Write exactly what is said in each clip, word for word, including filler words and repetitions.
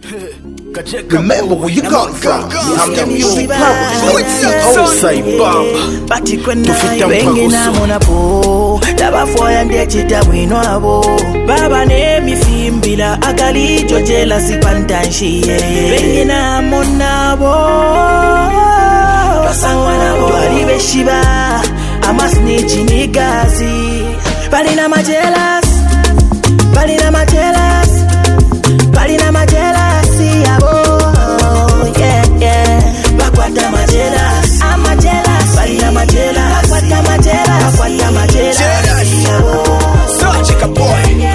Remember where you got from. I'm the music outside Bob. Tufita mpaguso tabafoya ndechita bwino abo baba ne mifimbila agali jojela sipantanshiye bengina monabo basangwa nabo bali beshiba amasnichi nigazi balina majelas balina majelas balina majelas yabo yeah yeah bakwata majelas amajelas balina majelas bakwata majelas bakwata majelas yabo so chika boy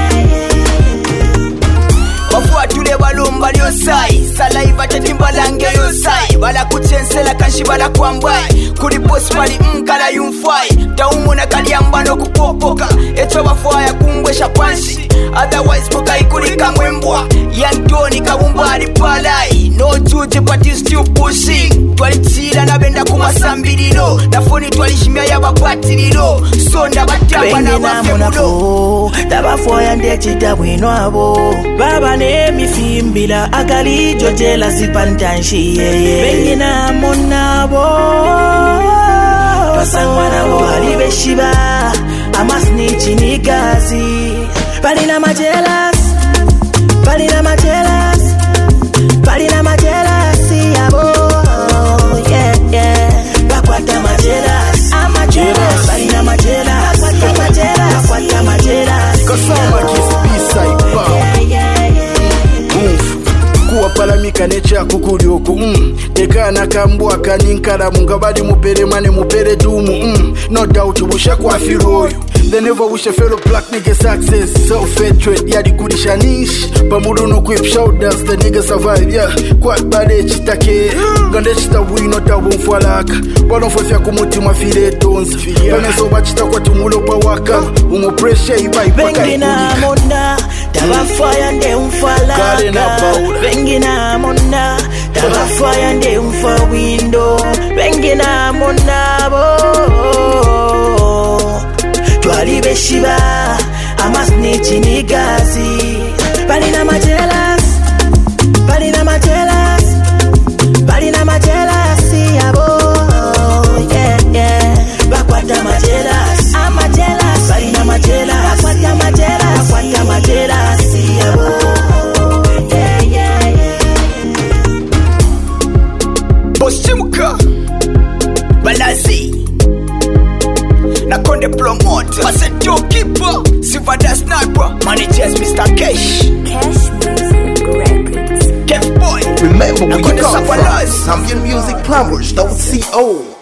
Wafua tule balumba lyosai Salaiva tetimbalange yosai Bala kuchensela kanshi bala kwambai Kuri boss bali mkala yumfai Taumuna kaliambano kupopoka Echo wafua ya kumbwesha panshi Otherwise moka ikuri kamwembwa Yantoni kabumbari palai No judge but you still pushing Twalitira na benda kumasambirilo Nafoni twalishimia ya babatirilo Sonda batamba na wafemulo Tabafoya ndechita bwino abo Baba ne mifimbila agali jojela sipantanshiye bengina monabo basangwa nabo bali beshiba amasnichi nigazi balina majelas balina majelas balina majelas yabo yeah yeah bakwata majelas amajelas balina majelas bakwata majelas bakwata majelas Kasama kisbisai Bob Kuwa palamika necha kukuri oku mm. Tekana kambua kaninkara mungabadi mupere mane mupere dumu mm. No doubt ubusha kwa firoyo They never wish a fellow black nigga success Self-hatred, yeah di kudisha nish Pamudu no quip shoulders, the nigga survive yeah Kwa bade chitake Gande chita wino tabu mfalaka Wano fwefya kumuti mafile tonza Pane soba chita kwa tumulo pa waka Umo pressure iba ipaka ikudika Bengina monda Tabafaya nde umfalaka Bengina monda Tabafaya nde umfa window Bengina monda bo Twali beshiba amasnichi nigazi balina majelas balina majelas balina majelas yabo yeah yeah bakwata majelas amajelas balina majelas bakwata majelas bakwata majelas yabo yeah yeah yeah Boschimuka Balazi Nakonde promote Maseto keeper Sivada sniper Managers Mister Cash Cash Music Records Kev boy Remember where you Nakonde got Sapalaz from. I'm your music plumbers, don't C O